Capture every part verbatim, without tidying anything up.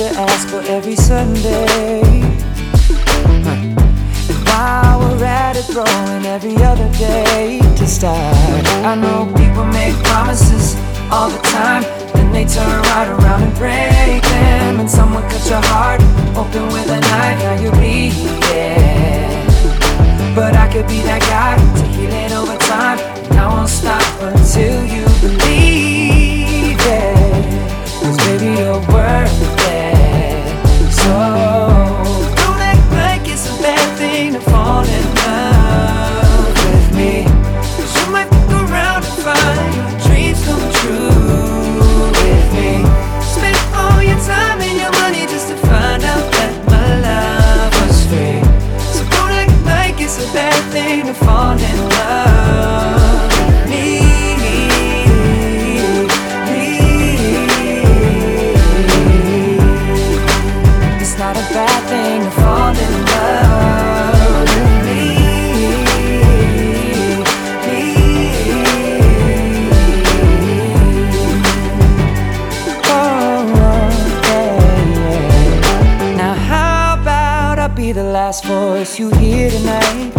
ask for every Sunday. Huh. And while we're at it, throwing every other day to start. I know people make promises all the time, then they turn right around and break them. And someone cut your heart open with a knife, now you're bleeding. But I could be that guy to heal it over time, and I won't stop until you believe it. 'Cause baby, you're worth it. So don't act like it's a bad thing to fall in love with me, 'cause you might fuck around and find your dreams come true with me. Spend all your time and your money just to find out that my love was free. So don't act like it's a bad thing to fall in love with me. It's not a bad thing to fall in love with me. Be the last voice you hear tonight,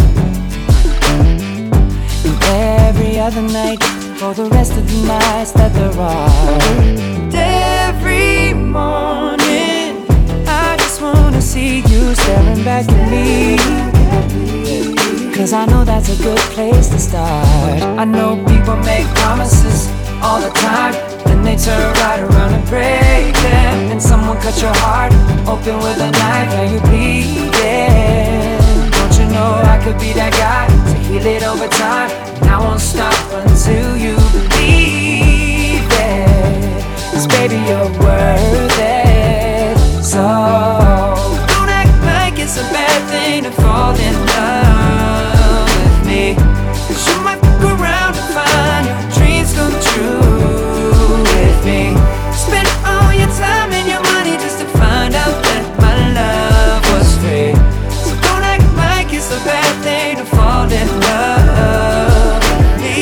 and every other night for the rest of the nights that there are. And every morning I just wanna see you staring back at me, 'cause I know that's a good place to start. I know people make promises all the time, then they turn right around and break them. And someone cut your heart open with a knife, now you're bleeding. Don't you know I could be that guy to heal it over time, and I won't stop until you believe it. 'Cause baby, you're worth it. So don't act like it's a bad thing to fall in love with me, 'cause you might fuck around and find your dreams come true with me. Spend all your time and your money just to find out that my love was free. So don't act like it's a bad thing to fall in love with me.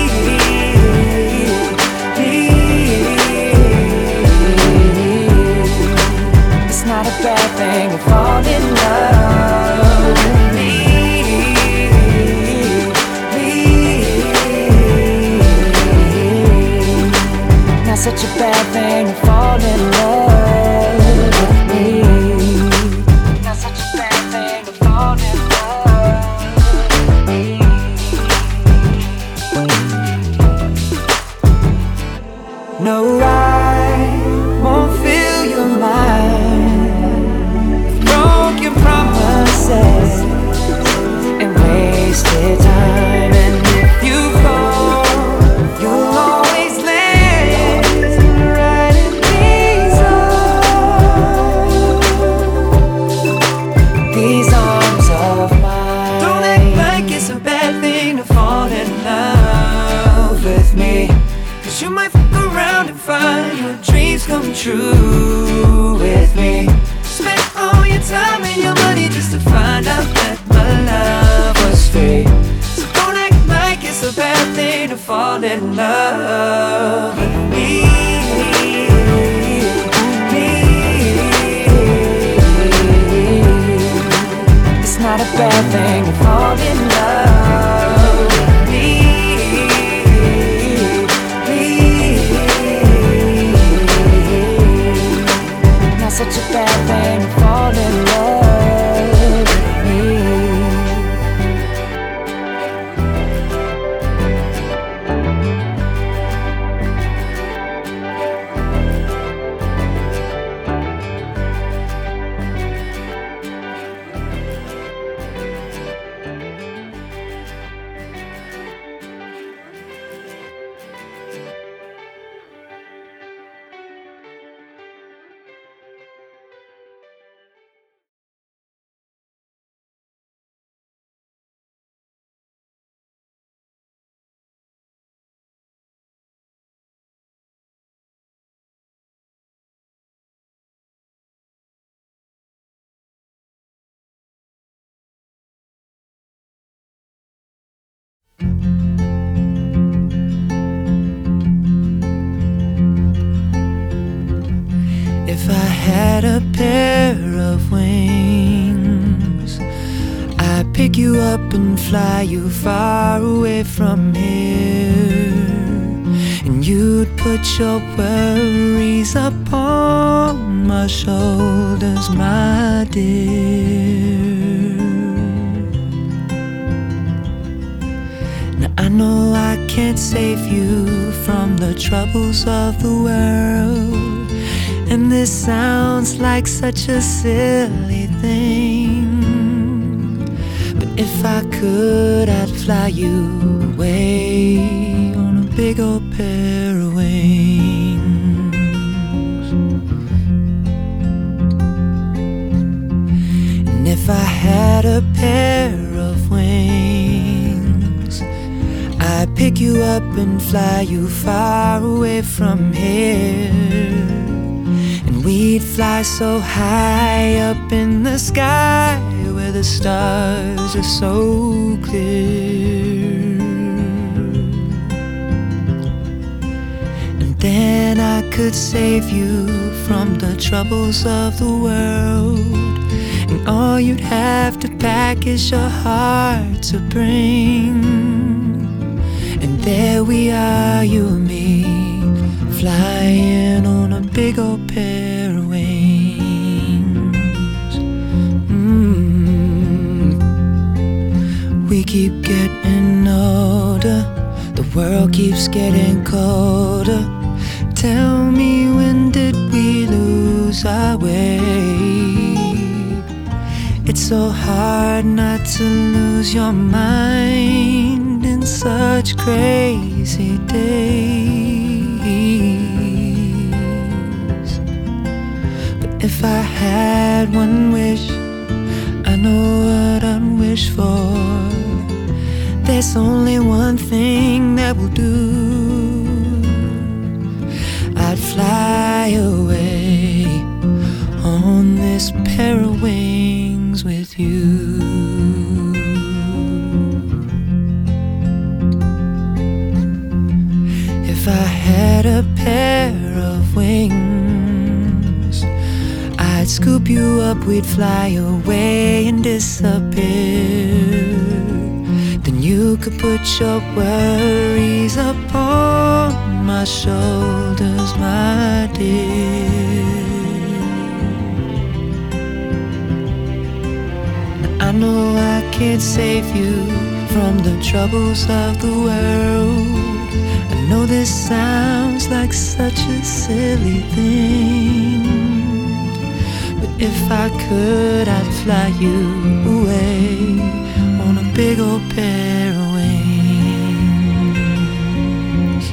It's not a bad thing to fall in love with me. Not such a bad thing to fall in love with me. Not such a bad thing to fall in love with me. No, I won't fill your mind with broken promises and wasted time. And if you fall, you'll always land right in these arms, these arms of mine. Don't act like it's a bad thing to fall in love with me, 'cause you might fuck around and find your dreams come true with me. Spend all your time and your money just to find out that my love was free. So don't act like it's a bad thing to fall in love with me. It's not a bad thing to fall in love with me. Not such a bad thing to fall in love with me. had a pair of wings, I'd pick you up and fly you far away from here, and you'd put your worries upon my shoulders, my dear. Now I know I can't save you from the troubles of the world, and this sounds like such a silly thing, but if I could, I'd fly you away on a big old pair of wings. And if I had a pair of wings, I'd pick you up and fly you far away from here, and we'd fly so high up in the sky where the stars are so clear. And then I could save you from the troubles of the world, and all you'd have to pack is your heart to bring. And there we are, you and me, flying on a big old pair of wings. mm. We keep getting older, the world keeps getting colder. Tell me, when did we lose our way? It's so hard not to lose your mind in such crazy days. But if I had one wish, I know what I'd wish for. There's only one thing that will do. I'd fly away on this pair of wings with you. If I had a pair of wings, I'd scoop you up, we'd fly away and disappear. Then you could put your worries upon my shoulders, my dear. I know I can't save you from the troubles of the world. I know this sounds like such a silly thing, but if I could, I'd fly you away on a big old pair of wings.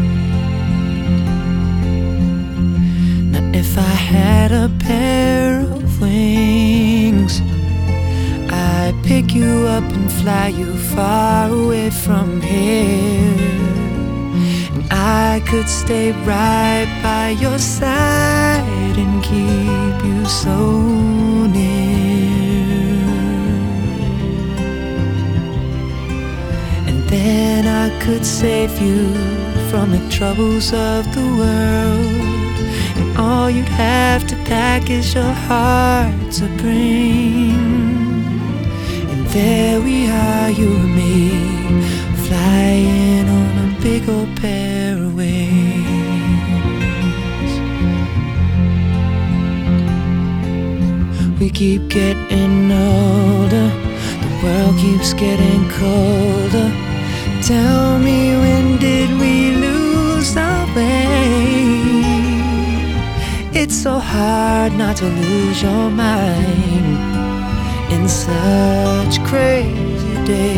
Now if I had a pair of wings, I'd pick you up and fly you far away from here, and I could stay right by your side and keep you so near. And then I could save you from the troubles of the world, and all you'd have to pack is your heart to bring. There we are, you and me, flying on a big old pair of wings. We keep getting older, the world keeps getting colder. Tell me, when did we lose our way? It's so hard not to lose your mind in such crazy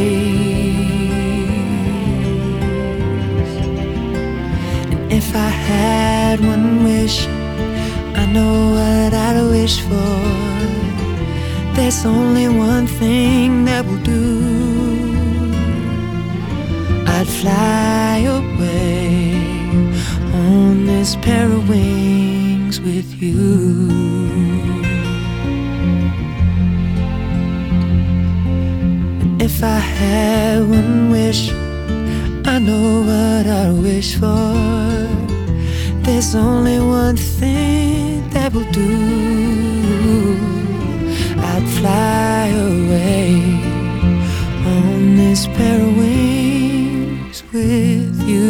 days. And if I had one wish, I know what I'd wish for. There's only one thing that will do. I'd fly away on this pair of wings with you. If I had one wish, I know what I'd wish for. There's only one thing that will do. I'd fly away on this pair of wings with you.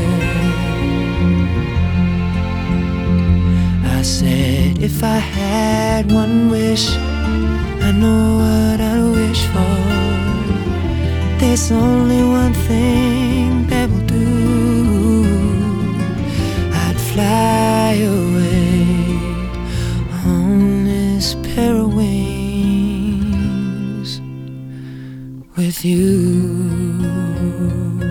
I said if I had one wish, I know what I'd wish for. There's only one thing that will do. I'd fly away on this pair of wings with you.